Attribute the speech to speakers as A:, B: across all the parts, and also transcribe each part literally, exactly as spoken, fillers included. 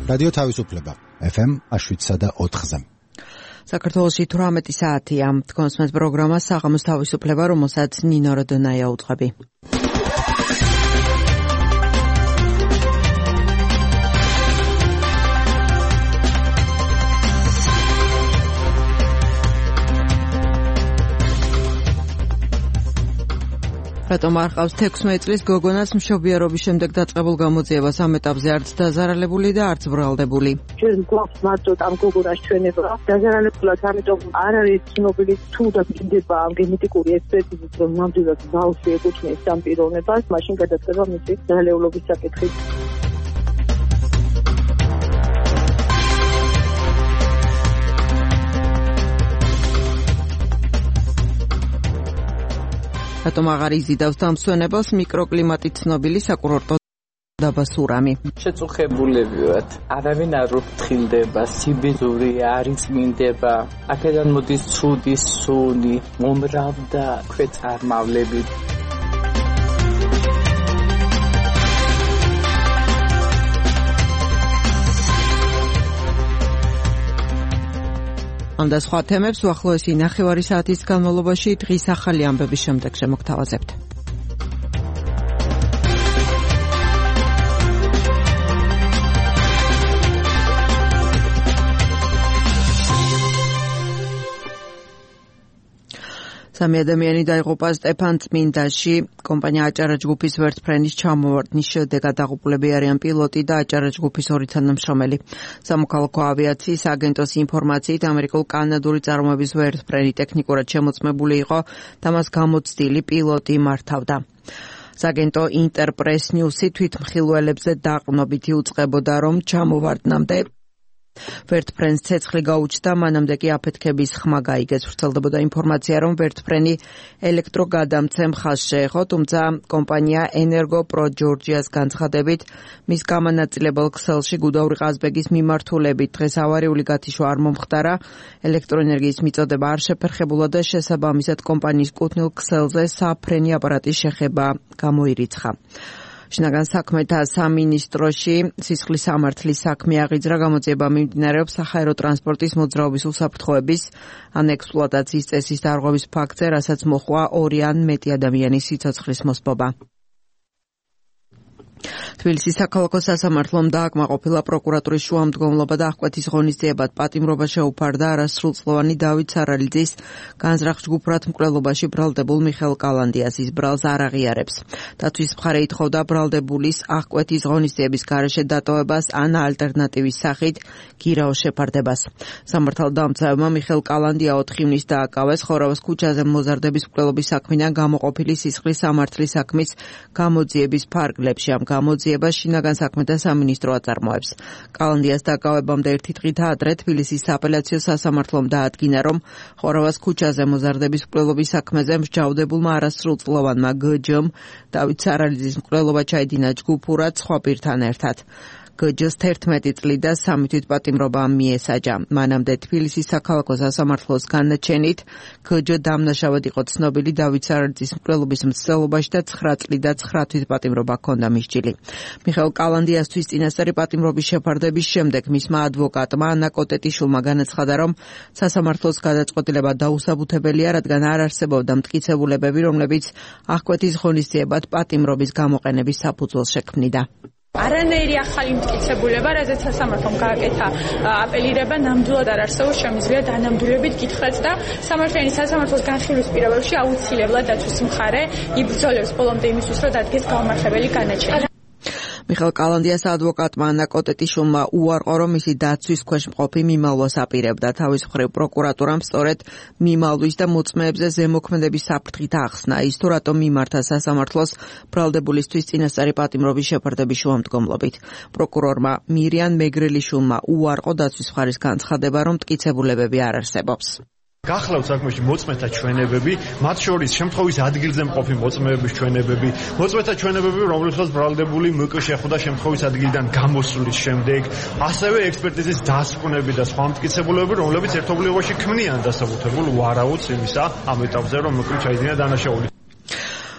A: რადიო თავისუფლება ეფ ემ შვიდსა და ოთხზე. საქართველოში თვრამეტი საათია. თქვენს პროგრამა საღამოს თავისუფლება, რომელსაც ნინო როდონაია უძღვები. რატომ არ ყავს თექვსმეტ წლის გოგონას მშობიარობის შემდეგ დაწყებულ გამოძიებას ამ ეტაპზე არც დაზარალებული და არც ბრალდებული.
B: ჩვენ გვაქვს მარტო ამ გოგონას ჩვენება დაზარალებულად, ამიტომ არ არის ცნობილი თუ და მინდება ამ გენეტიკური ექსპერტიზით, რომ ნამდვილად ბავშვი ეკუთვნის ამ პიროვნებას, მაშინ გადაწყდება მისი დაზარალების საკითხი. რატომ აღარ იზიდავს დამსვენებელს მიკროკლიმატით ცნობილი საკურორტო დაბა სურამი.
C: შეწუხებულები ვართ. არავინ არ უფრთხილდება, სიბედური არ იწმინდება. აქედან მოდის ცუდი სუნი, მომრავდა ქვეწარმავლები. ამ და სხვა თემებს უახლოესი ნახევარი საათის განმავლობაში დღის ახალი ამბების შემდეგ შემოგთავაზებთ. სამი ადამიანი დაიღუპა სტეფანწმინდაში. კომპანია აჭარა ჯგუფის ვერტფრენის ჩამოვარდნის შედეგად დაღუპულები არიან პილოტი და აჭარა ჯგუფის ორი თანამშრომელი. სამოქალაქო ავიაციის აგენტოს ინფორმაციით ამერიკულ-კანადური წარმოების ვერტფრენი ტექნიკურად შემოწმებული იყო და მას გამოცდილი პილოტი მართავდა. საგენტო ინტერპრეს ნიუსი თვითმხილველებზე დაყრდნობით იუწყებოდა, რომ ჩამოვარდნამდე ვერტფრენს ცეცხლი გაუჩნდა, მანამდე კი აფეთქების ხმა გაიგეს. ვრცელდებოდა ინფორმაცია, რომ ვერტფრენი ელექტროგადამცემ ხაზს შეეხო, თუმცა კომპანია ენერგო პრო ჯორჯიას განცხადებით, მის გამანაწილებელ ქსელში გუდაური ყაზბეგის მიმართულებით დღეს ავარიული გათიშვა არ მომხდარა, ელექტროენერგიის მიწოდება არ შეფერხებულა და შესაბამისად კომპანიის კუთვნილ ქსელზე საფრენი აპარატის შეხება გამოირიცხა. შინაგან საქმეთა სამინისტროში სისხლის სამართლის საქმე აღიძრა. გამოძიება მიმდინარეობს საჰაერო ტრანსპორტის მოძრაობის უსაფრთხოების ან ექსპლუატაციის წესის დარღვევის ფაქტზე, რასაც მოჰყვა ორი ან მეტი ადამიანის სიცოცხლის მოსპობა. თბილისის საქალაქო სასამართლომ დააკმაყოფილა პროკურატურის შუამდგომლობა და აღკვეთის ღონისძიებად პატიმრობა შეუფარდა არასრულწლოვანი დავით სარალიძის განზრახ ჯგუფურად მკვლელობაში ბრალდებულ მიხეილ კალანდიას. ის ბრალს არ აღიარებს. დაცვის მხარე ითხოვდა ბრალდებულის აღკვეთის ღონისძიების გარეშე დატოვებას ან ალტერნატივის სახით გირაოს შეფარდებას. სამართალდამცავებმა მიხეილ კალანდია ოთხი ივნის დააკავეს ხორავის ქუჩაზე მოზარდების მკვლელობის საქმიდან გამოყოფილი სისხლის სამართლის საქმის გამოძიების ფარგლებში. ამ გამოძიებას შინაგან საქმეთა სამინისტრო აწარმოებს. კალანდიას დაკავებამდე ერთი დღით ადრე თბილისის სააპელაციო სასამართლომ დაადგინა, რომ ხორავას ქუჩაზე მოზარდების მკვლელობის საქმეზე მსჯავრდებულმა არასრულწლოვანმა გჯ-მ დავით სარალიძის მკვლელობა ჩაიდინა ჯგუფურად სხვა პირთან ერთად. გჯ-ს თერთმეტი წლი და სამი თვით პატიმრობა მიესაჯა. მანამდე თბილისის საქალაქო სასამართლოს განაჩენით გჯ დამნაშავედ იყო ცნობილი დავით სარალიძის მკვლელობის მცდელობაში და ცხრა წლი და ცხრა თვით პატიმრობა ჰქონდა მისჯილი. მიხეილ კალანდიასთვის წინასწარი პატიმრობის შეფარდების შემდეგ მისმა ადვოკატმა ანა კოტეტიშვილმა განაცხადა, რომ სასამართლოს გადაწყვეტილება დაუსაბუთებელია, რადგან არ არსებობდა მტკიცებულებები, რომლებიც აღკვეთის ღონისძიებად პატიმრობის გამოყენების საფუძველს შექმნიდა.
D: არანაირი ახალი მტკიცებულება, რაზეც სასამართლომ გააკეთა აპელირება, ნამდვილად არ არსებობს, შემიძლია დანამდვილებით გითხრათ და სამართლიანი სასამართლოს განხილვის პირობებში აუცილებლად დაცვის მხარე იბრძოლებს ბოლომდე იმისთვის, რომ დადგეს გაუმართლებელი განაჩენი.
A: მიხეილ კალანდიას ადვოკატმა ანა კოტეტიშვილმა უარყო, რომ მისი დაცვის ქვეშ მყოფი მიმალვას აპირებდა. თავის მხრივ პროკურატურამ სწორედ მიმალვის და მოწმეებზე ზემოქმედების საფრთხით ახსნა ის, თუ რატომ მიმართა სასამართლოს ბრალდებულისთვის წინასწარი პატიმრობის შეფარდების შუამდგომლობით. პროკურორმა მირიან მეგრელიშვილმა უარყო დაცვის მხარის განცხადება, რომ მტკიცებულებები არ არსებობს.
E: გახლავთ საქმეში მოწმეთა ჩვენებები, მათ შორის შემთხვევის ადგილზე მყოფი მოწმეების ჩვენებები, მოწმეთა ჩვენებები, რომლებსაც ბრალდებული მკ შეხვდა შემთხვევის ადგილიდან გამოსვლის შემდეგ, ასევე ექსპერტიზის დასკვნები და სხვა მტკიცებულებები, რომლებიც ერთობლივობაში ქმნიან დასაბუთებულ ვარაუდს იმისა ამ ეტაპზე, რომ მკ ჩაიდინა დანაშაული.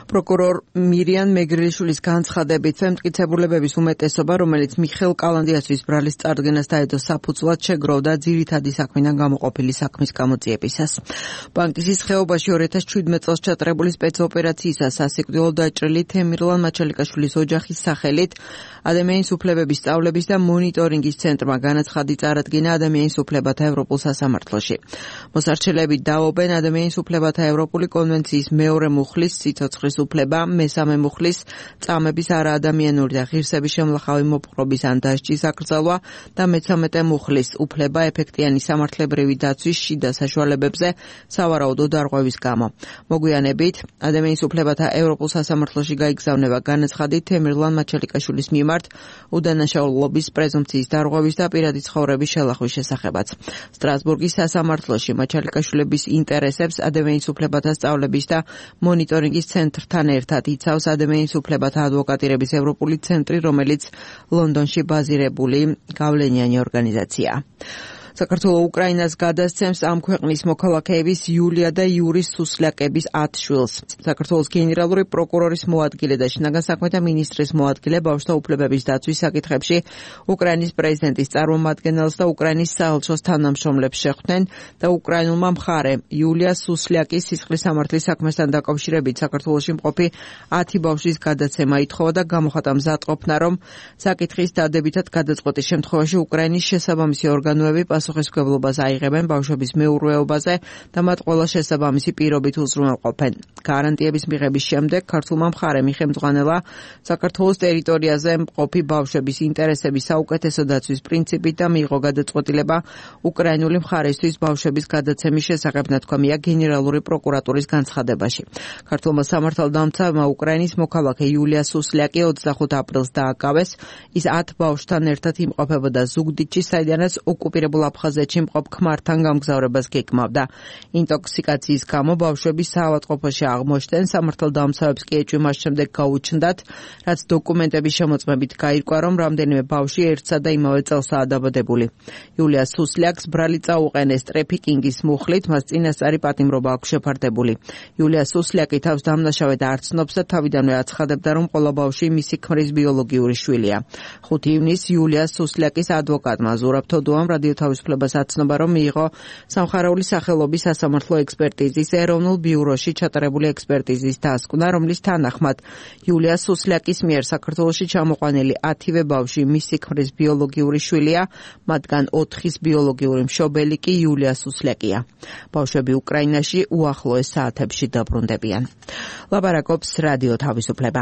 A: პროკურორ მირიან მეგრელიშვილის განცხადებით, მტკიცებულებების უმეტესობა, რომელიც მიხეილ კალანდიაშვილის ბრალის წარდგენას დაედო საფუძვლად, შეგროვდა ძირითადი საქმიდან გამოყოფილი საქმის გამოძიებისას. ბანკის ხეობაში ორი ათას შვიდმეტ წელს ჩატარებული სპეცოპერაციისას სასიკვდილო დაჭრილი თემირლან მაჩალიკაშვილის ოჯახის სახელით ადამიანის უფლებების სწავლების და მონიტორინგის ცენტრმა განაცხადი წარადგინა ადამიანის უფლებათა ევროპულ სასამართლოში. მოსარჩელები დაობენ ადამიანის უფლებათა ევროპული კონვენციის მეორე მუხლის სიცოცხლის უფლება, მესამე მუხლის წამების არაადამიანური და ღირსების შემლახავი მოპყრობის ან დასჯის აკრძალვა და მეცამეტე მუხლის უფლება ეფექტიანი სამართლებრივი დაცვის შიდა საშუალებებზე სავარაუდო დარღვევის გამო. მოგვიანებით, ადამიანის უფლებათა ევროპულ სასამართლოში გაიგზავნება განაცხადი თემირლან მაჩალიკაშვილის მიმართ უდანაშაულობის პრეზუმპციის დარღვევის და პირადი ცხოვრების შელახვის შესახებაც. სტრასბურგის სასამართლოში მაჩალიკაშვილების ინტერესებს ადამიანის უფლებათა სწავლების და მონიტორინგის ცენტრთან ერთად იცავს ადამიანის უფლებათა ადვოკატირების ევროპული ცენტრი, რომელიც ლონდონში ბაზირებული გავლენიანი ორგანიზაცია. საქართველოს უკრაინას გადასცემს ამ ქვეყნის მოქალაქეების იულია და იურის სუსლაკების ათ შვილს. საქართველოს გენერალური პროკურორის მოადგილე და შინაგან საქმეთა მინისტრის მოადგილე ბავშვთა უფლებების დაცვის საკითხებში უკრაინის პრეზიდენტის წარმომადგენელს და უკრაინის საელჩოს თანამშრომლებს შეხვდნენ და უკრაინულმა მხარემ იულია სუსლაკის სისხლის სამართლის საქმესთან დაკავშირებით საქართველოში მყოფი ათი ბავშვის გადაცემა ითხოვა და გამოხატა მზადყოფნა, რომ საკითხის დადებითად გადაწყვეტის შემთხვევაში უკრაინის შესაბამისი ორგანოები პასუხისმგებლობას აიღებენ ბავშვების მეურვეობაზე და მათ ყველა შესაბამისი პირობით უზრუნველყოფენ. გარანტიების მიღების შემდეგ ქართულმა მხარემ იხელმძღვანელა საქართველოს ტერიტორიაზე მყოფი ბავშვების ინტერესების საუკეთესო დაცვის პრინციპით და მიიღო გადაწყვეტილება უკრაინული მხარისთვის ბავშვების გადაცემის შესახებ, ნათქვამია გენერალური პროკურატურის განცხადებაში. ქართულმა სამართალდამცავმა უკრაინის მოქალაქე იულია სუსლაკი ოცდახუთ აპრილს დააკავეს. ის ათ ბავშვთან ერთად იმყოფებოდა ზუგდიდში, საიდანაც ოკუპირებულ აფხაზეთში მყოფ ქმართან გამგზავრებას გეკმავდა. ინტოქსიკაციის გამო ბავშვები საავადმყოფოში აღმოჩნდნენ. სამართალდამცავებს კი ეჭვი მას შემდეგ გაუჩნდათ, რაც დოკუმენტების შემოწმებით გაირკვა, რომ რამდენიმე ბავშვი ერთსა და იმავე წელსაა დაბადებული. იულია სუსლაკს ბრალი წაუყენეს ტრეფიკინგის მუხლით, მას წინასწარი პატიმრობა აქვს შეფარდებული. იულია სუსლაკი თავს დამნაშავედ არ ცნობს და თავიდანვე აცხადებდა, რომ ყველა ბავშვი მისი ქმრის ბიოლოგიური შვილია. ხუთი ივნისს იულია სუსლაკის ადვოკატმა ზურაბ თოდუამ რადიო თავისუფლებას აცნობა, რომ მიიღო სამხარეული სახელობის სასამართლო ექსპერტიზის ეროვნულ ბიუროში ჩატარებული ექსპერტიზის დასკვნა, რომლის თანახმად იულია სუსლაკის მიერ საქართველოში ჩამოყვანილი ათივე ბავშვი მისი ქმრის ბიოლოგიური შვილია, მათგან ოთხის ბიოლოგიური მშობელი კი იულია სუსლაკია. ბავშვები უკრაინაში უახლოეს საათებში დაბრუნდებიან. ლაპარაკობს რადიო თავისუფლება.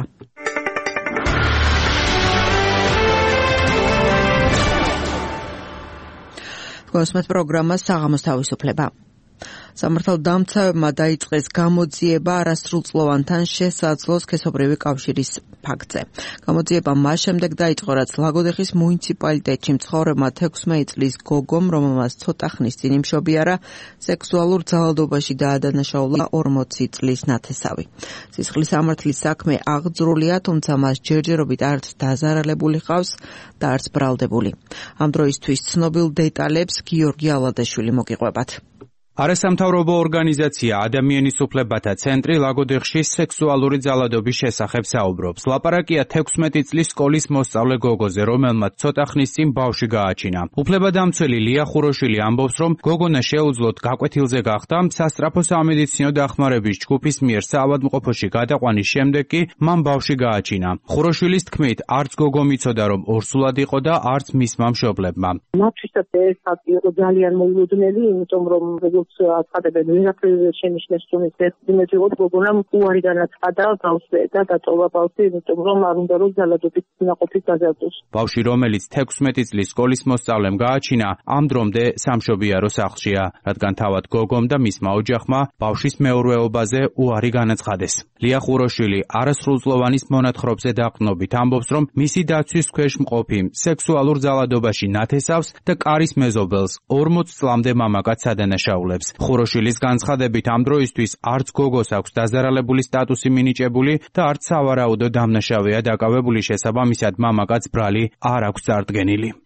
A: გოსმეთ პროგრამა საღამოს თავისუფლება. სამართალდამცავებმა დაიწყეს გამოძიება არასრულწლოვანთან შესაძლო სქესობრივი კავშირის ფაქტზე. გამოძიება მას შემდეგ დაიწყო, რაც ლაგოდეხის მუნიციპალიტეტში მცხოვრებმა თექვსმეტი წლის გოგომ, რომელმაც ცოტა ხნის წინ იმშობიარა, სექსუალურ ძალადობაში დაადანაშაულა ორმოცი წლის ნათესავი. სისხლის სამართლის საქმე აღძრულია, თუმცა მას ჯერჯერობით არც დაზარალებული ჰყავს და არც ბრალდებული. ამ დროისთვის ცნობილ დეტალებს გიორგი ალადაშვილი მოგიყვებათ.
F: არასამთავრობო ორგანიზაცია ადამიანის უფლებათა ცენტრი ლაგოდეხში სექსუალური ძალადობის შესახებ საუბრობს. ლაპარაკია თექვსმეტი წლის სკოლის მოსწავლე გოგოზე, რომელმაც ცოტა ხნის წინ ბავშვი გააჩინა. უფლებადამცველი ლია ხუროშვილი ამბობს, რომ გოგონა შეუძლოდ გაკვეთილზე გახდა, სასწრაფო სამედიცინო დახმარების ჯგუფის მიერ საავადმყოფოში გადაყვანის შემდეგ კი მან ბავშვი გააჩინა. ხუროშვილის თქმით, არც გოგო მიცოდა, რომ ორსულად იყო და არც მისმა მშობლებმა.
B: მათთვისაც ეს ფაქტი იყო ძალიან მოულოდნელი, იმიტომ რომ აცხადებენ ვერაფერს შენიშნეს, რომ ეს იმედია გოგონამ უარი განაცხადა ბავშვზე და დატოვა ბავშვი, იმიტომ რომ არ უნდა რომ ძალადობის ნაყოფით დაზარდოს.
F: ბავშვი, რომელიც თექვსმეტი წლის სკოლის მოსწავლემ გააჩინა, ამ დრომდე სამშობიარო სახლშია, რადგან თავად გოგომ და მისმა ოჯახმა ბავშვის მეურვეობაზე უარი განაცხადეს. ლია ხუროშვილი არასრულწლოვანის მონათხრობზე დაყრდნობით ამბობს, რომ მისი დაცვის ქვეშ მყოფი სექსუალურ ძალადობაში ნათესავს და კარის მეზობელს ორმოც წლამდე მამაკაც ადანაშაულებს. ხუროშვილის განცხადებით ამ დროისთვის არც გოგოს აქვს დაზარალებული სტატუსი მინიჭებული და არც სავარაუდო დამნაშავეა დაკავებული, შესაბამისად მამაკაც ბრალი არ აქვს წარდგენილი.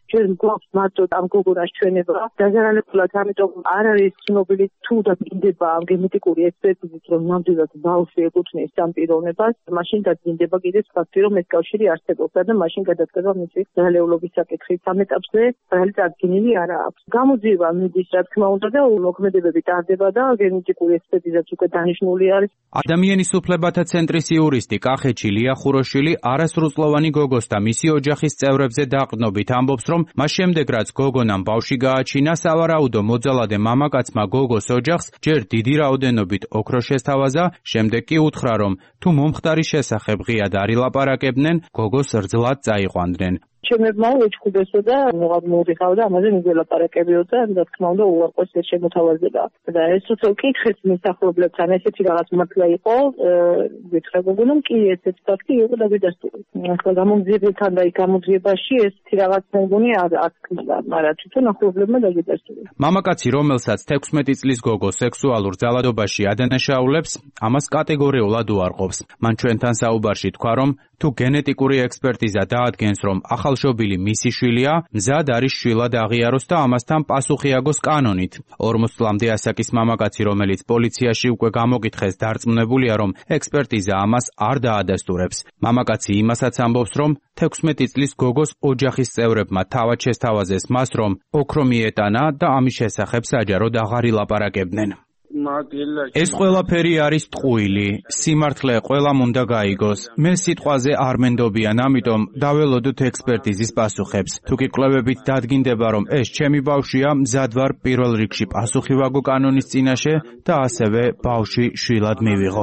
B: ჯერ მგონს მარტო ამ გოგონას ჩვენება დაზარალებულად, ამიტომ არ არის ცნობილი თუ და მინდება ამ გენეტიკური ექსპერტიზით, რომ ნამდვილად ბავშვი ეკუთვნის ამ პიროვნებას, მაშინ დაძინდება კიდევ ფაქტი, რომ ეს კავშირი არსებობდა და მაშინ გადადგება მისი რეალურობის საკითხის ამ ეტაპზე რეალი წარდგენილი არ აქვს. გამოძიება მიდის, რა თქმა უნდა, და მოქმედებები ტარდება და გენეტიკური ექსპერტიზაც უკვე დანიშნული არის.
F: ადამიანის უფლებათა ცენტრის იურისტი კახეთში ლია ხუროშვილი არასრულწლოვანი გოგოს და მისი ოჯახის წევრებზე დაყრდნობით ამბობს, რომ მას შემდეგ რაც გოგონამ ბავშვი გააჩინა, სავარაუდო მოძალადე მამაკაცმა გოგოს ოჯახს ჯერ დიდი რაოდენობით ოქრო შესთავაზა, შემდეგ კი უთხრა, რომ თუ მომხდარის შესახებ ღიად არ ილაპარაკებდნენ, გოგოს რძლად წაიყვანდნენ.
B: ჩემებმა უჩქუდესო და მოღად მოუღიხავდა ამაზე მიგველაპარაკებიოდა და თქმა უნდა უარყვეს ეს შემოთავაზება და ეს თვითონ კითხეთ მსახურებლებთან ესეთი რაღაც მართლა იყო ვითხრა გოგონამ კი ესეთი ფაქტი იყო დაგიდასტური ახლა გამოძიებასთან და გამოძიებაში ესეთი რაღაც მეგონი არ აქცდა მაგრამ თვითონ ახლობლებმა დაგიდასტური
F: მამაკაცი რომელსაც თექვსმეტი წლის გოგო სექსუალურ ძალადობაში ადანაშაულებს ამას კატეგორიულად უარყოფს მან ჩვენთან საუბარში თქვა რომ თუ გენეტიკური ექსპერტიზა დაადგენს რომ ახალშობილი მისი შვილია, მზად არის შვილად აღიაროს და ამასთან პასუხი აგოს კანონით. ორმოც წლამდე ასაკის მამაკაცი, რომელიც პოლიციაში უკვე გამოგითხეს, დარწმუნებულია, რომ ექსპერტიზა ამას არ დაადასტურებს. მამაკაცი იმასაც ამბობს, რომ თექვსმეტი წლის გოგოს ოჯახის წევრებმა თავად შესთავაზეს მას, რომ ოქრო მიეტანა და ამის შესახებ საჯაროდ აღარ ილაპარაკებდნენ. ეს ყველაფერი არის ტყუილი. სიმართლე ყველამ უნდა გაიგოს. მე სიტყვაზე არ მენდობიან, ამიტომ დაველოდოთ ექსპერტიზის პასუხებს. თუ კი კვლევებით დადგინდება, რომ ეს ჩემი ბავშვია, მზად ვარ პირველ რიგში პასუხი ვაგო კანონის წინაშე და ასევე ბავშვი შვილად მივიღო.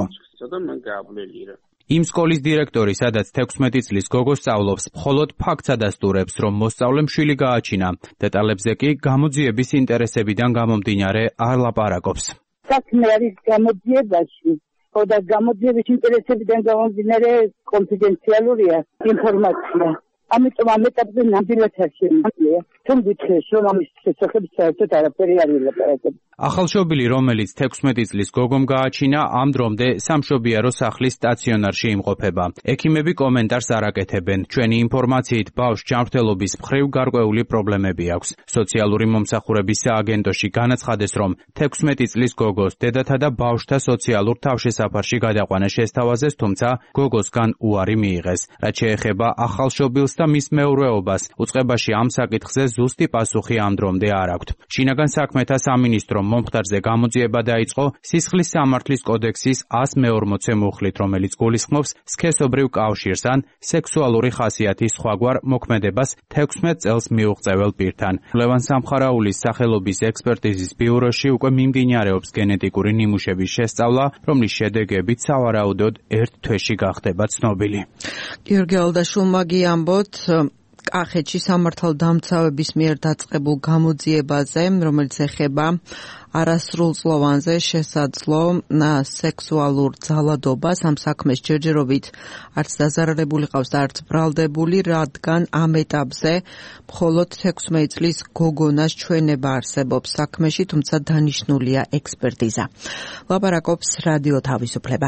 F: იმ სკოლის დირექტორი, სადაც თექვსმეტი წლის გოგო სწავლობს, მხოლოდ ფაქტს ადასტურებს, რომ მოსწავლემ შვილი გააჩინა. დეტალებზე კი გამოძიების ინტერესებიდან გამომდინარე არ ლაპარაკობს.
G: საქმე არის გამოძიებაში, ხო და გამოძიების ინტერესებიდან გამომდინარე კონფიდენციალურია ინფორმაცია. ამიტომ ამ ეტაპზე ნამდვილად არ შემიძლია. თუმ გითხეს, რომ ამის შესახებ საერთოდ არაფერი არ ილაპარაკებს.
F: ახალშობილი, რომელიც თექვსმეტი წლის გოგომ გააჩინა, ამ დრომდე სამშობიარო სახლის სტაციონარში იმყოფება. ექიმები კომენტარს არ აკეთებენ. ჩვენი ინფორმაციით ბავშვს ჯანმრთელობის მხრივ გარკვეული პრობლემები აქვს. სოციალური მომსახურების სააგენტოში განაცხადეს, რომ თექვსმეტი წლის გოგოს დედათა და ბავშვთა სოციალურ თავშესაფარში გადაყვანა შესთავაზეს, თუმცა გოგოსგან უარი მიიღეს. რაც შეეხება ახალშობილს და მის მეურვეობას, უწყებაში ამ საკითხზე ზუსტი პასუხი ამ დრომდე არ აქვთ. შინაგან საქმეთა სამინისტრო მომხდარზე გამოძიება დაიწყო სისხლის სამართლის კოდექსის ას მეორმოცე მუხლით, რომელიც გულისხმობს სქესობრივ კავშირს ან სექსუალური ხასიათის სხვაგვარ მოქმედებას თექვსმეტ წელს მიუღწეվել პირთან. ლევან სამხარაულის სახელობის ექსპერტიზის ბიუროში უკვე მიმდინარეობს გენეტიკური ნიმუშების შესწავლა, რომლის შედეგებით სავარაუდოდ ერთ თვეში გახდება ცნობილი.
A: გიორგი ალდაშვილმა ამბობთ კახეთში სამართალდამცავების მიერ დაწყებულ გამოძიებაზე, რომელიც ეხება არასრულწლოვანზე შესაძლო სექსუალურ ძალადობას, ამ საქმეს ჯერჯერობით არც დაზარალებული ყავს და არც ბრალდებული, რადგან ამ ეტაპზე მხოლოდ თექვსმეტი წლის გოგონას ჩვენება არსებობს საქმეში, თუმცა დანიშნულია ექსპერტიზა. ლაპარაკობს რადიო თავისუფლება.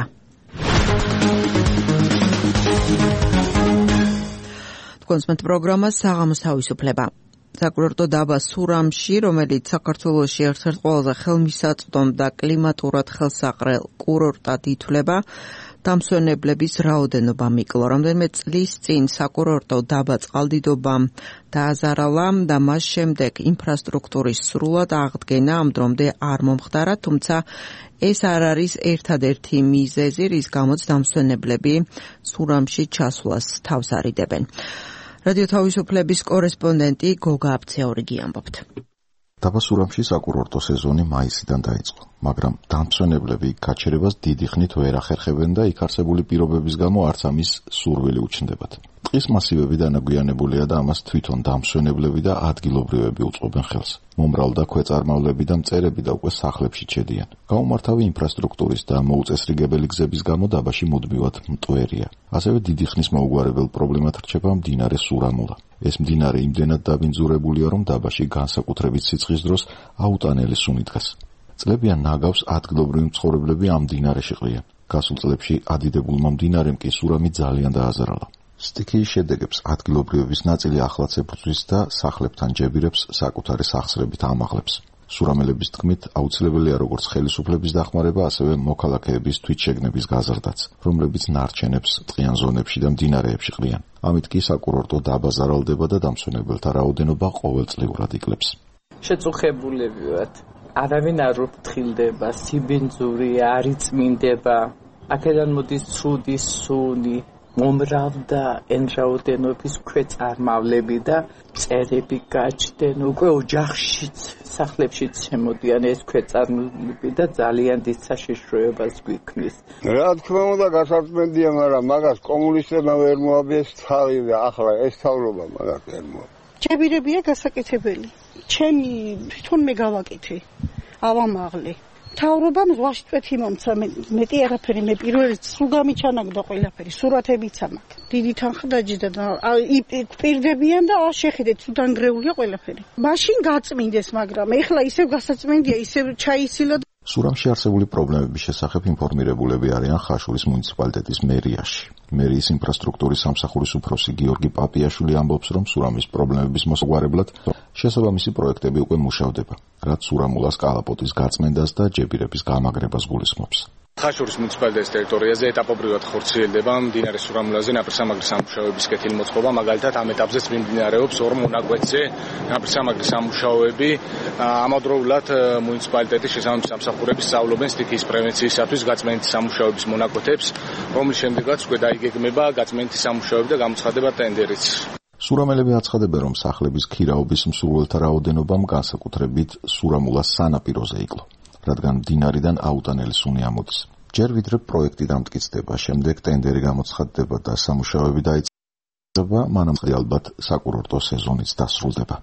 A: კონსმეთ პროგრამა საღამოს თავისუფლება. საკურორტო დაბა სურამში, რომელიც საქართველოში ერთ-ერთ ყველაზე ხელმისაწვდომ და კლიმატურად ხელსაყრელ კურორტად ითვლება, დამსვენებლების რაოდენობა მიკლო. რამდენიმე წლის წინ საკურორტო დაბა წყალდიდობამ დააზარალა და მას შემდეგ ინფრასტრუქტურის სრულად აღდგენა ამ დრომდე არ მომხდარა, თუმცა ეს არ არის ერთადერთი მიზეზი, რის გამოც დამსვენებლები სურამში ჩასვლას თავს არიდებენ. რადიო თავისუფლების კორესპონდენტი გოგა აბცეორიგი ამბობთ.
H: დაბა სურამში საკურორტო სეზონი მაისიდან დაიწყო, მაგრამ დამსვენებლები გაჩერებას დიდი ხნით ვერ ახერხებენ და იქ არსებული პირობების გამო არც ამის სურვილი უჩნდებათ. ტყის მასივები დანაგვიანებულია და ამას თვითონ დამსვენებლები და ადგილობრივები უწყობენ ხელს. მომრავლ და ქვეწარმავლები და მწერები და უკვე სახლებში ჩედიან. გაუმართავი ინფრასტრუქტურის და მოუწესრიგებელი გზების გამო დაბაში მუდმივად მტვერია. ასევე დიდი ხნის მოუგვარებელ პრობლემად რჩება მდინარე სურამულა. ეს მდინარე იმდენად დაბინძურებულია, რომ დაბაში განსაკუთრებით სიცხის დროს აუტანელი სუნი დგას. წლებიან ნაგავს ადგილობრივი მცხოვრებლები ამ მდინარეში ყრიან. გასულ წლებში ადიდებულმა მდინარემ კი სურამი ძალიან დააზარალა. სტიქიის შედეგებს ადგილობრივების ნაწილი ახლაც ებრძვის და სახლებთან ჯებირებს საკუთარი სახსრებით ამაღლებს. სურამელების თქმით, აუცილებელია როგორც ხელისუფლების დახმარება, ასევე მოქალაქეების თვითშეგნების გაზრდაც, რომლებიც ნარჩენებს ტყიან ზონებში და მდინარეებში ყრიან. ამით კი საკურორტო დაბაზარალდება და დამსვენებელთა რაოდენობა ყოველწლიურად იკლებს.
I: შეწუხებულები ვართ. არავინ არ უფრთხილდება, სიბინძური არ იწმინდება. აქედან მოდის ცუდი სუნი, მომრავდა ენრაოდენობის ქვეწარმავლები და წერები გაჩნდნენ უკვე ოჯახშიც, სახლებშიც შემოდიან ეს ქვეწარმავლები და ძალიან დიდ საშიშროებას გვიქმნის.
J: რა თქმა უნდა გასარწმენდია, მაგრამ მაგას კომუნისტებმა ვერ მოაბიეს თავი და ახლა ეს თავრობა მაგას ვერ მოაბიეს.
K: ჯებირებია გასაკეთებელი. ჩემი თვითონ მე გავაკეთე. ავამაღლე. თავრობამ ზღვაში წვეთი მომცა, მეტი არაფერი, მე პირველად სულ გამიჩანაგდა ყველაფერი, სურათებიც ამაქვს. დიდი თანხა დაჯდა და პირდებიან და შეხედეთ, თუ დანგრეულია ყველაფერი. მაშინ გაწმინდეს, მაგრამ ეხლა ისევ გასაწმენდია, ისევ ჩაისილა.
H: სურამში არსებული პრობლემების შესახებ ინფორმირებულები არიან ხაშურის მუნიციპალიტეტის მერიაში. მერიის ინფრასტრუქტურის სამსახურის უფროსი გიორგი პაპიაშვილი ამბობს, რომ სურამის პრობლემების მოსაგვარებლად შესაბამისი პროექტები უკვე მუშავდება, რაც სურამულას კალაპოტის გაწმენდას და ჯებირების გამაგრებას გულისხმობს.
L: ხაშურის მუნიციპალიტეტის ტერიტორიაზე ეტაპობრივად ხორციელდება მდინარე სურამულაზე ნაპირსამაგრის სამუშაოების კეთილი მოწყობა, მაგალითად ამ ეტაპზეც მიმდინარეობს ორ მონაკვეთზე ნაპირსამაგრის სამუშაოები. ამავდროულად მუნიციპალიტეტის შესაბამისი სამსახურები სწავლობენ სტიქიის პრევენციისათვის გაწმენდის სამუშაოების მონაკვეთებს, რომლის შემდეგაც უკვე დაიგეგმება გაწმენდის სამუშაოები და გამოცხადება ტენდერიც.
H: სურამელები აცხადებენ, რომ სახლების ქირაობის მსურველთა რაოდენობამ განსაკუთრებით სურამულას სანაპიროზე იკლო, რადგან მდინარიდან აუტანელი სუნი ამოდის. ჯერ ვიდრე პროექტი დამტკიცდება, შემდეგ ტენდერი გამოცხადდება და სამუშაოები დაიწყება, მანამდე ალბათ საკურორტო სეზონიც დასრულდება.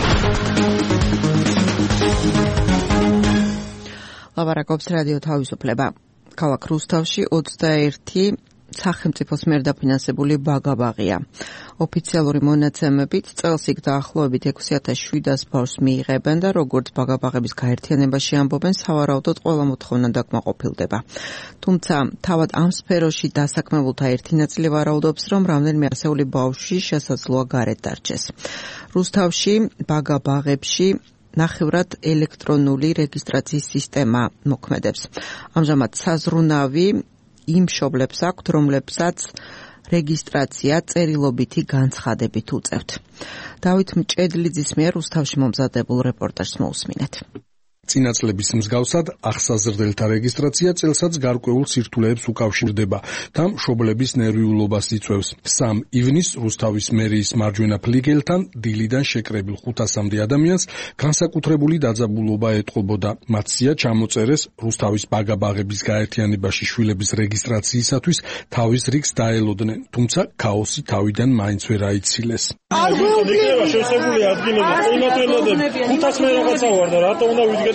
A: ლაპარაკობს რადიო თავისუფლება. ქალაქ რუსთავში ოცდაერთი სახელმწიფოს მიერ დაფინანსებული ბაგა-ბაღია. ოფიციალური მონაცემებით წელს იქ დაახლოებით ექვსი ათას შვიდას ბავშვს მიიღებენ და როგორც ბაგა-ბაღების გაერთიანებაში ამბობენ, სავარაუდოდ ყველა მოთხოვნა დაკმაყოფილდება. თუმცა თავად ამ სფეროში დასაქმებულთა ერთი ნაწილი ვარაუდობს, რომ რამდენიმე ასეული ბავშვი შესაძლოა გარეთ დარჩეს. რუსთავში ბაგა-ბაღებში ნახევრად ელექტრონული რეგისტრაციის სისტემა მოქმედებს. ამჟამად საზრუნავი იმ მშობლებს აქვთ, რომლებსაც რეგისტრაცია წერილობითი განცხადებით უწევთ. დავით მჭედლიძის მიერ რუსთავში მომზადებულ რეპორტაჟს მოусმინეთ.
M: წინა წლების მსგავსად ახსაზრდელთა რეგისტრაცია წელსაც გარკვეულ სირთულეებს უკავშირდება და მშობლების ნერვიულობას იწვევს. სამ ივნისს რუსთავის მერიის მარჯვენა ფლიგელთან დილიდან შეკრებილ ხუთასამდე ადამიანს განსაკუთრებული დაძაბულობა ეტყობოდა. მათ სია ჩამოწერეს რუსთავის ბაგა-ბაღების გაერთიანებაში შვილების რეგისტრაციისათვის თავის რიგს დაელოდნენ, თუმცა ქაოსი თავიდან მაინც ვერ აიცილეს.
N: არ გვეუბნება შესაძლებელი ადგილები, ყინათელადები, ხუთას მე რაღაცა ვარ და რატო უნდა ვიდგე და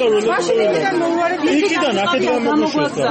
N: იქიდან აქეთ გამოგუშვეცა.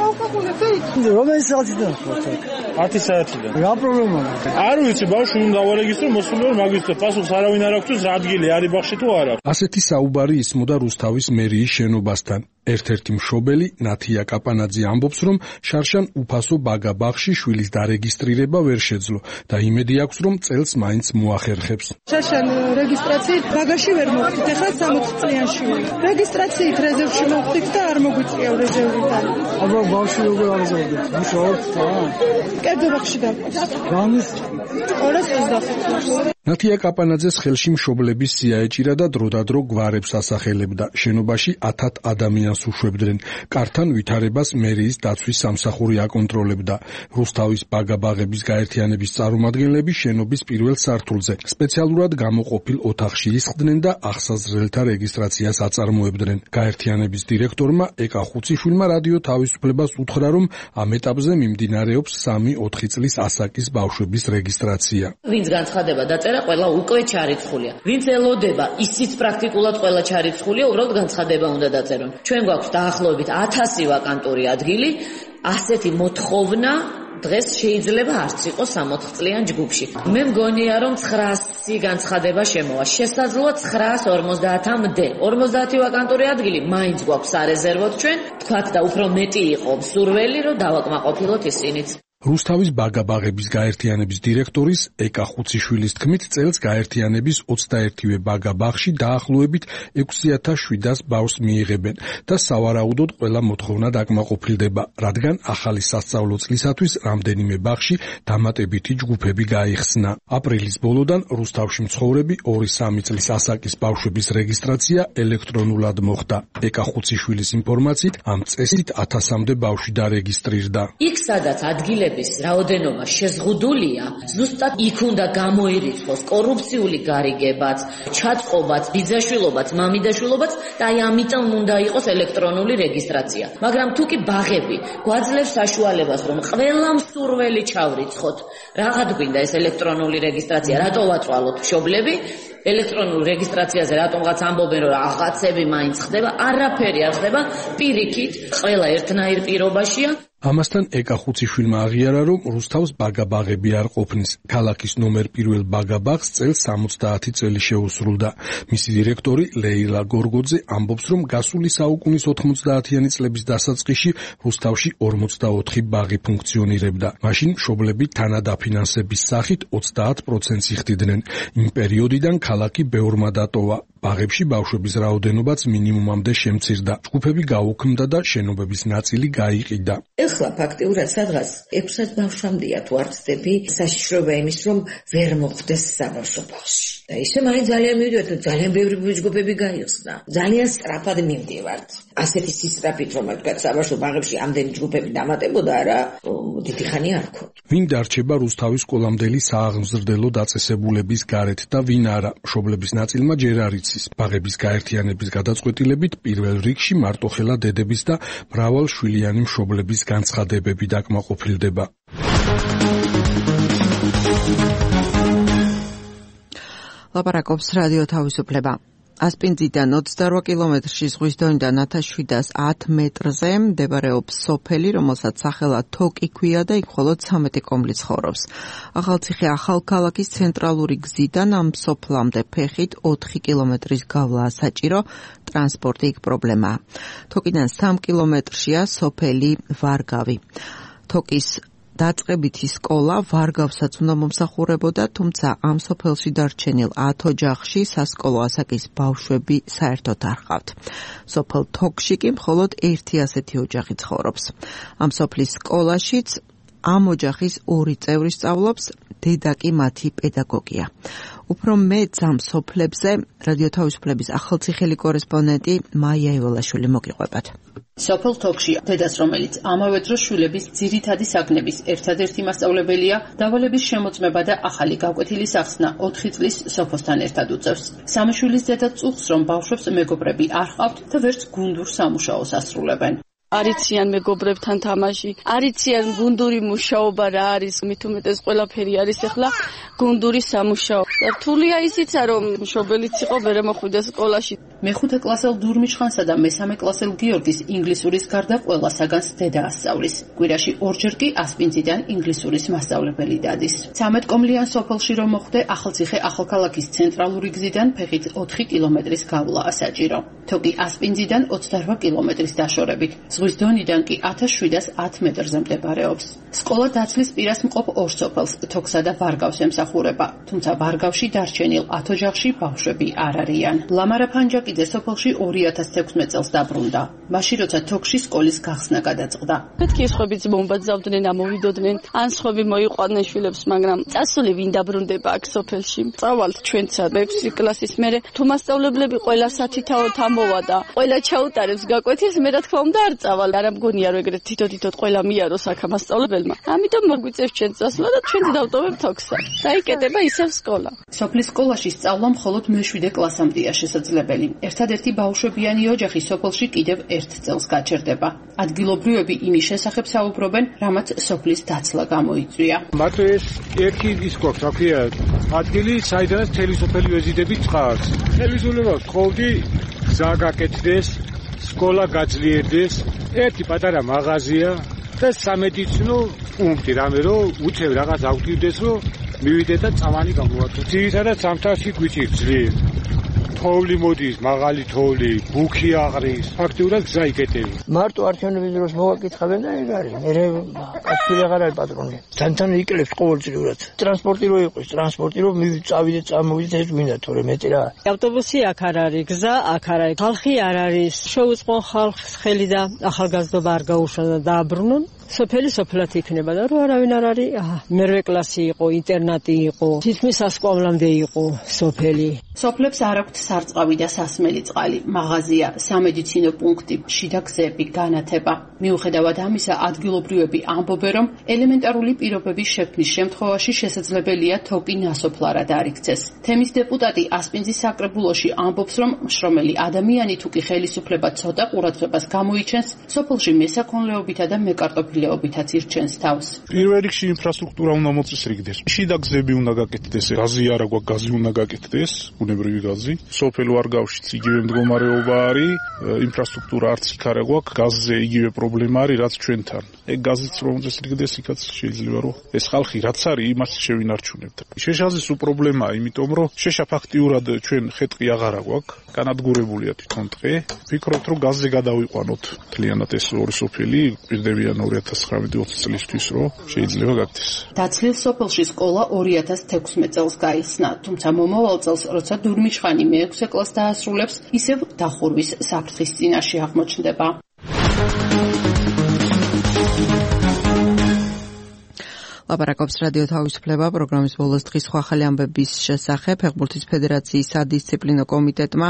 O: რომელი საათიდან ხართ?
N: ათი საათიდან.
O: რა პრობლემაა?
N: არ ვიცი, ბავშვი უნდა დავარეგისტრო, მოსული ვარ მაგისტრო. პასუხს არავინ არ აქვს, რა ადგილი არის ბაღში თუ არა.
M: ასეთი საუბარი ისმოდა რუსთავის მერიის შენობასთან. ერთ-ერთი მშობელი ნათია კაპანაძე ამბობს, რომ შარშან უფასო ბაგა-ბაღში შვილის დარეგისტრირება ვერ შეძლო და იმედი აქვს, რომ წელს მაინც მოახერხებს.
K: შარშან რეგისტრაციით ბაგაში ვერ მოვხდით, ახლა სამოცი წლიანში ვარ. რეგისტრაციით რეზერვში მოვხდით და არ მოგვიწია რეზერვიდან.
O: აბა ბავშვი როგორ აღზევდით? მუშაობთ თან?
K: კერძო ბაღში დავყავს.
O: გამის
K: ორას ოცდახუთი.
M: ნათია კაპანაძეს ხელში მშობლების სია ეჭირა და დროდადრო გვარებს ასახელებდა. შენობაში ათათ ადამიანს უშვებდნენ. კართან ვითარებას მერიის დაცვის სამსახური აკონტროლებდა. რუსთავის ბაგა-ბაღების გაერთიანების წარმომადგენლები შენობის პირველ სართულზე სპეციალურად გამოყოფილ ოთახში ისხდნენ და ახსაზრდელთა რეგისტრაციას აწარმოებდნენ. გაერთიანების დირექტორმა ეკა ხუციშვილმა რადიო თავისუფლებას უთხრა, რომ ამ ეტაპზე მიმდინარეობს სამი ოთხი წლის ასაკის ბავშვების რეგისტრაცია.
P: ვინც განცხადება დაწერა, ყველა უკვე ჩარიცხულია. ვინც ელოდება, ისიც პრაქტიკულად ყველა ჩარიცხულია, უბრალოდ განცხადება უნდა დაწერონ. ჩვენ გვაქვს დაახლოებით ათასი ვაკანტური ადგილი, ასეთი მოთხოვნა დღეს შეიძლება არც იყოს სამოთხ წლიან ჯგუფში. მე მგონია, რომ ცხრაასი განცხადება შემოვა. შესაძლოა ცხრაას ორმოცდაათამდე. ორმოცდაათი ვაკანტური ადგილი მაინც გვაქვს სარეზერვოდ ჩვენ, თქვათ და უფრო მეტი იყო მსურველი, რომ დავაკმაყოფილოთ ისინიც.
M: რუსთავის ბაგა-ბაღების გაერთიანების დირექტორის ეკა ხუციშვილის თქმით, წელს გაერთიანების ოცდაერთივე ბაგა-ბაღში დაახლოებით ექვსი ათას შვიდას ბავშვს მიიღებენ და სავარაუდოდ ყველა მოთხოვნა დაკმაყოფილდება, რადგან ახალი სასწავლო წლისათვის რამდენიმე ბაღში დამატებითი ჯგუფები გაიხსნა. აპრილის ბოლოდან რუსთავში მცხოვრები ორი სამი წლის ასაკის ბავშვების რეგისტრაცია ელექტრონულად მოხდა. ეკა ხუციშვილის ინფორმაციით, ამ წესით ათასამდე ბავშვი დარეგისტრირდა.
P: იქ სადაც ადგილების რაოდენობა შეზღუდულია, ზუსტად იქ უნდა გამოირიცხოს კორუფციული გარიგებაც, ჩაწყობაც, ბიძაშვილობაც, მამიდაშვილობაც და აი ამიტომ უნდა იყოს ელექტრონული რეგისტრაცია. მაგრამ თუ კი ბაღები გვაძლევს საშუალებას, რომ ყველა მსურველი ჩავრიცხოთ, რაღაც გვინდა ეს ელექტრონული რეგისტრაცია, რატო ვაწვალოთ მშობლები? ელექტრონულ რეგისტრაციაზე რატომღაც ამბობენ, რომ რაღაცები მაინც ხდება, არაფერი არ ხდება, პირიქით, ყველა ერთნაირ პირობაშია.
M: ამასთან ეკა ხუციშვილმა აღიარა, რომ რუსთავს ბაგა-ბაღები არ ყოფნის. ქალაქის ნომერ პირველ ბაგა-ბაღს წელს სამოცდაათი წელი შეუსრულდა. მისი დირექტორი ლეილა გორგოძე ამბობს, რომ გასული საუკუნის ოთხმოცდაათიანი წლების დასაწყისში რუსთავში ორმოცდაოთხი ბაღი ფუნქციონირებდა. მაშინ მშობლები თანადაფინანსების სახით ოცდაათ პროცენტს იხდიდნენ. იმ პერიოდიდან ქალაქი ბევრმა დატოვა. ბაღებში ბავშვების რაოდენობაც მინიმუმამდე შემცირდა. ჯგუფები გაუქმდა და შენობების ნაწილი გაიყიდა.
Q: ეხლა ფაქტიურად სადღაც ექვსად ბავშვამდეა თუ არ ვცდები, საშიშროება იმის, რომ ვერ მოხვდეს საბავშვო ბაღში. და ისე მაინც ძალიან მივიდივართ, რომ ძალიან ბევრი ჯგუფები გაიხსნა. ძალიან სწრაფად მივდივართ. ასეთი სისწრაფით, რომ თქვა საბავშვო ბაღებში ამდენი ჯგუფები დამატებოდა, რა, დიდი ხანი არ ქონდა.
M: ვინ დარჩება რუსთავის სკოლამდელი სააღმზრდელო დაწესებულების გარეთ და ვინ არა? მშობლების ნაწილმა ჯერ არ იცის. ბაღების გაერთიანების გადაწყვეტილებით პირველ რიგში მარტოხელა დედების და მრავალშვილიანი მშობლების განცხადებები დაკმაყოფილდება.
A: ლაპარაკობს რადიო თავისუფლება. ასპინძიდან ოცდაორ კილომეტრში ზღვის დონიდან ათას შვიდას ათ მეტრზე მდებარეობს სოფელი, რომელსაც სახელად თოკი ქვია და იქ მხოლოდ ცამეტი კომლი ცხოვრობს. ახალციხე ახალქალაქის ცენტრალური გზიდან ამ სოფლამდე ფეხით ოთხი კილომეტრის გავლაა საჭირო, ტრანსპორტი იქ პრობლემაა. თოკიდან სამ კილომეტრშია სოფელი ვარგავი. თოკის დაწყებითი სკოლა ვარგავსაც უნდა მომსახურებოდა, თუმცა ამ სოფელში დარჩენილ ათ ოჯახში სასკოლო ასაკის ბავშვები საერთოდ არ ჰყავთ. სოფელ თოკში კი მხოლოდ ერთი ასეთი ოჯახი ცხოვრობს. ამ სოფლის სკოლაშიც ამ ოჯახის ორი წევრი სწავლობს, დედა კი მათი პედაგოგია. უფრო მეტ ამ სოფლებზე რადიო თავისუფლების ახალციხელი კორესპონდენტი მაია იოლაშვილი მოგიყვებათ.
R: სოფელ თოკში დედას, რომელიც ამავე დროს შვილების ძირითადი საგნების ერთადერთი მასწავლებელია, დავალების შემოწმება და ახალი გაკვეთილის ახსნა ოთხი წლის სოფოსთან ერთად უწევს. სამი შვილის დედა წუხს, რომ ბავშვებს მეგობრები არ ჰყავთ და ვერც გუნდურ სამუშაოს ასრულებენ.
S: არიციან მეგობრებთან თამაში, არიციან გუნდური მუშაობა რა არის, მით უმეტეს ყველაფერი არის ახლა გუნდური სამუშაო. რთულია ისიც, რომ მშობელიც იყო ვერ მოხვიდა სკოლაში.
R: მეხუთე კლასელ დურმიჩხანსა და მესამე კლასელ გიორგის ინგლისურის გარდა ყველა საგანს დედა ასწავლის. კვირაში ორჯერ კი ასპინძიდან ინგლისურის მასწავლებელი დადის. ცამეტ კომლიან სოფელში რომ მოხვდე, ახალციხე ახალქალაქის ცენტრალური გზიდან ფეხით ოთხი კილომეტრის გავლაა საჭირო. თოკი ასპინძიდან ოცდაორ კილომეტრის დაშორებით. ზღვის დონიდან კი ათას შვიდას ათ მეტრზე მდებარეობს. სკოლა დაცლის პირას მყოფ ორ სოფელს, თოქსა და ვარგავს ემსახურება, თუმცა ვარგავში დარჩენილ ათ ოჯახში ბავშვები არ არიან. ლამარა ფანჯაკიძე სოფელში ორი ათას თექვსმეტ წელს დაბრუნდა. მაშინ როცა თოქში სკოლის გახსნა გადაწყდა.
S: მეთქი სხვებიც მომბაძავდნენ, ამოვიდოდნენ, ან სხვები მოიყვანენ შვილებს, მაგრამ წასული ვინ დაბრუნდება აქ სოფელში. წავალთ ჩვენცა მეექვსე კლასის მერე, თუ მასწავლებლები ყველა სათითაოდ ამოვა და ყველა ჩაუტარებს გაკვეთილს, მე რა თქმა უნდა არ წავალ. არ ამგონია რომ ეგრეთ თითო-თითოდ ყველა მიაროს აქ მასწავლებელმა. ამიტომ მოგვიწევს ჩვენ წასვლა და ჩვენც დავტოვებ თოქსა. დაიკეტება ისევ სკოლა.
R: სოფლის სკოლაში სწავლა მხოლოდ მეშვიდე კლასამდეა შესაძლებელი. ერთადერთი ბავშვებიანი ოჯახი სოფელში კიდევ ერთ წელს გაჩერდება. ადგილობრივები იმის შესახებ საუბრობენ, რამაც სოფლის დაცლა გამოიწვია.
N: მათ ეს ერთი ის გვაქვს, აქია ადგილი, საიდანაც მთელი სოფელი ვეზიდებით წყარს. ხელისუფლებას ვთხოვდი, გზა გაკეთდეს, სკოლა გაძლიერდეს, ერთი პატარა მაღაზია და სამედიცინო პუნქტი, რამე რომ უცებ რაღაც აღვდივდეს, რომ მივიდეთ და წამალი გამოვარდოთ. ძირითადად სამთაში გვიჭირს ძლიერ. თოვლი მოდის, მაღალი თოვლი, ბუქი აყრის. ფაქტიურად გზა იკეტები.
O: მარტო არჩევნების დროს მოვაკითხავენ და ეგ არის. მე კაცი აღარ არის პატრონი. თან-თან იკლებს ყოველწლიურად. ტრანსპორტი რო იყოს, ტრანსპორტი რო მივწავიდეთ, წამოვიდეთ, ეს მინდა თორე მეტი რა.
T: ავტობუსი აქ არ არის, გზა აქ არ არის. ხალხი არ არის. შეუწყო ხალხს ხელი და ახალგაზრდობა არ გაუშვა და დააბრუნონ. სოფელი სოფლად იქნება და რო არავინ არ არის, აჰა, მერვე კლასი იყო, ინტერნატი იყო, თითქმის სასწავლამდე იყო სოფელი.
R: სოფლებს არ აქვთ სარწყავი და სასმელი წყალი, მაღაზია, სამედიცინო პუნქტი, შიდა გზები, განათება. მიუხედავად ამისა, ადგილობრივები ამბობენ, რომ ელემენტარული პირობების შექმნის შემთხვევაში შესაძლებელია თოკი ნასოფლარად არ იქცეს. თემის დეპუტატი ასპინძის საკრებულოში ამბობს, რომ მშრომელი ადამიანი თუ კი ხელისუფლება ცოტა ყურადღებას გამოიჩენს, სოფელში მესაქონლეობითა და მეკარტოფილეობითაც ირჩენს თავს.
U: პირველ რიგში ინფრასტრუქტურა უნდა მოწესრიგდეს. შიდა გზები უნდა გაკეთდეს, გაზი არა გვაქვს, გაზი უნდა გაკეთდეს, ბუნებრივი გაზი. სოფელო არ გავშიც იგივე მდგომარეობა არის, ინფრასტრუქტურა არც იქ არა გვაქვს, გაზზე იგივე პრობლემა არის, რაც ჩვენთან. ეგ გაზიც რომ მოწესრიგდეს, იქაც შეიძლება რომ ეს ხალხი რაც არის, იმას შევინარჩუნებთ. შეშაზის უპრობლემაა, იმიტომ რომ შეშა ფაქტიურად ჩვენ ხეტყი აღარა გვაქვს, განადგურებულია თვითონ ტყე. ვფიქრობთ რომ გაზზე გადავიყვანოთ მთლიანად ეს ორი სოფელი, პირდებიან ორი ათას ცხრამეტი ოცი წლისთვის რომ შეიძლება გაქცეს.
R: დაცლილ სოფელში სკოლა ორი ათას თექვსმეტ წელს გაიხსნა, თუმცა მომავალ წელს, როცა დურმიჩხანი მეექვსე კლასს დაასრულებს, ისევ დახურვის საფრთხის წინაშე აღმოჩნდება.
A: ლაპარაკობს რადიო თავისუფლება პროგრამის ბოლოს დღის სხვა ახალი ამბების შესახებ. ფეხბურთის ფედერაციის სადისციპლინო კომიტეტმა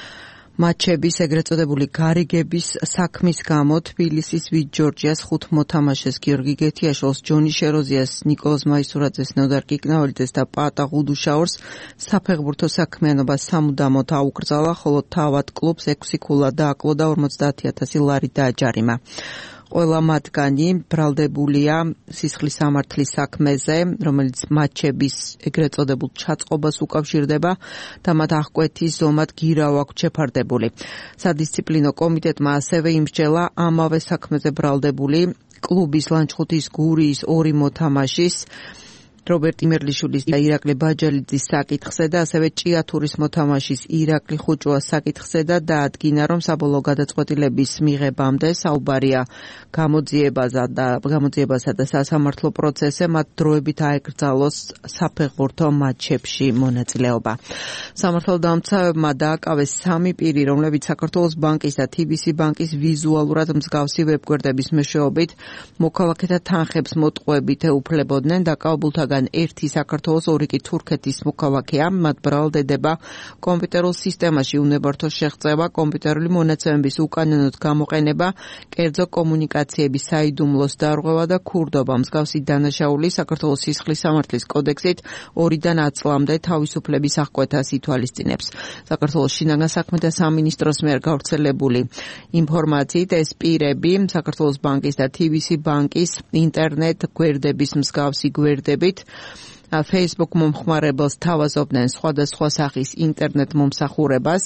A: მატჩების ეგრეთ წოდებული გარიგების საქმის გამო თბილისის ვიტ ჯორჯიას ხუთ მოთამაშეს გიორგი გეთიაშვილს, ჯონი შეროზიას, ნიკოლოზ მაისურაძეს, ნოდარ კიკნაველიძეს და პატა ღუდუშაურს საფეხბურთო საქმიანობა სამუდამოდ აუკრძალა, ხოლო თავად კლუბს ექვსი ქულა დააკლო და ორმოცდაათი ათასი ლარი დააჯარიმა. ყველა მათგანი ბრალდებულია სისხლის სამართლის საქმეზე, რომელიც მატჩების ეგრეთ წოდებულ ჩაწყობას უკავშირდება და მათ აღკვეთის ზომად გირავ აქვს შეფარდებული. სადისციპლინო კომიტეტმა ასევე იმსჯელა ამავე საქმეზე ბრალდებული კლუბის ლანჩხუთის გურიის ორი მოთამაშის რობერტ იმერლიშვილის და ირაკლი ბაჯალიძის საკითხზე და ასევე ჭიათურის მოთამაშის ირაკლი ხუჭუას საკითხზე და დაადგინა, რომ საბოლოო გადაწყვეტილების მიღებამდე საუბარია გამოძიებაზე და გამოძიებასა და სასამართლო პროცესზე მათ დროებით აეკრძალოს საფეხბურთო მატჩებში მონაწილეობა. სამართალ დამცავებმა დააკავეს სამი პირი, რომლებიც საქართველოს ბანკის და თი ბი სი ბანკის ვიზუალურად მსგავსი ვებგვერდების მეშვეობით მოქალაქეთა თანხებს მოტყუებით ეუფლებოდნენ. დაკავებულთა ერთი საქართველოს, ორი კი თურქეთის მოქალაქეა, მათ ბრალდება კომპიუტერულ სისტემაში უნებართო შეღწევა, კომპიუტერული მონაცემების უკანონოდ გამოყენება, კერძო კომუნიკაციების საიდუმლოს დარღვევა და ქურდობა. მსგავსი დანაშაული საქართველოს სისხლის სამართლის კოდექსით ორიდან ათ წლამდე თავისუფლების აღკვეთას ითვალისწინებს. საქართველოს შინაგან საქმეთა სამინისტროს მიერ გავრცელებული ინფორმაციით ეს პირები საქართველოს ბანკის და თი ბი სი ბანკის ინტერნეტ გვერდების მსგავსი გვერდებით Facebook მომხმარებელს თავაზობდნენ სხვადასხვა სახის ინტერნეტ მომსახურებას.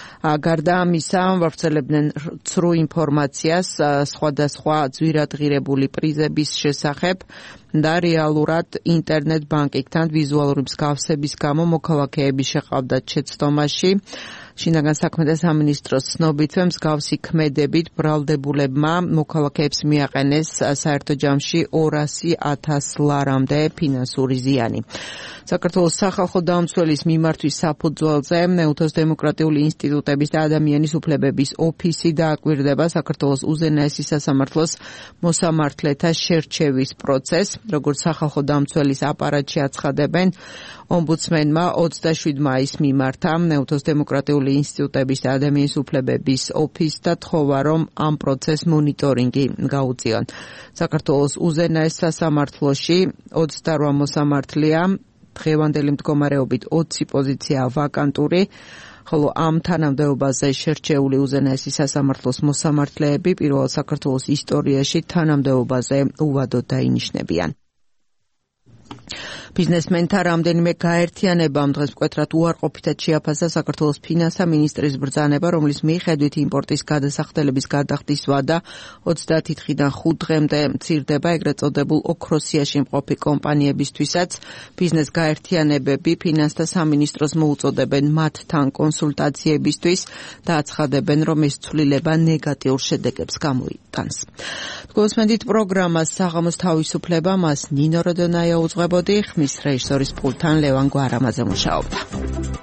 A: გარდა ამისა, ვრცელებდნენ ცრუ ინფორმაციას სხვადასხვა ძვირადღირებული პრიზების შესახებ და რეალურად ინტერნეტ ბანკინგთან ვიზუალური მსგავსების გამო მოქალაქეები შეყავდათ შეცდომაში. შინაგან საქმეთა სამინისტროს ცნობით, მსგავსი ქმედებით ბრალდებულებმა მოქალაქეებს მიაყენეს საერთო ჯამში ორასი ათას ლარამდე ფინანსური ზიანი. საქართველოს სახალხო დამცველის მიმართვის საფუძველზე მეუთოს დემოკრატიული ინსტიტუტების და ადამიანის უფლებების ოფისი დააკვირდება საქართველოს უზენაესი სასამართლოს მოსამართლეთა შერჩევის პროცესს. როგორც სახალხო დამცველის აპარატში აცხადებენ, ომბუდსმენმა ოცდაშვიდი მაისს მიმართა მეუთოს დემოკრატიული ინსტიტუტების და ადამიანის უფლებების ოფისს და თხოვა, რომ ამ პროცესს მონიტორინგი გაუწიონ. საქართველოს უზენაეს სასამართლოში ოცდარვა მოსამართლეა, დღევანდელი მდგომარეობით ოცი პოზიცია ვაკანტური, ხოლო ამ თანამდებობაზე შერჩეული უზენაესი სასამართლოს მოსამართლეები პირველ საქართველოს ისტორიაში თანამდებობაზე უვადოდ დაინიშნებიან. ბიზნესმენთა რამდენიმე გაერთიანებამ დღეს მკვეთრად უარყოფითად შეაფასა საქართველოს ფინანსთა მინისტრის ბრძანება, რომლის მიხედვით იმპორტის გადასახდელების გადახდის ვადა ოცდაათი დღიდან ხუთ დღემდე მცირდება, ეგრეთ წოდებულ ოქროსიაში მყოფი კომპანიებისთვისაც. ბიზნეს გაერთიანებები ფინანსთა სამინისტროს მოუწოდებენ მათთან კონსულტაციებისთვის და აცხადებენ, რომ ეს ცვლილება ნეგატიურ შედეგებს გამოიტანს. გულისხმობთ პროგრამას საღამოს თავისუფლება, მას ნინო როდონაია უძღვებოდი, ხმის რეჟისორის პულტთან ლევან გვარამაძე მუშაობდა.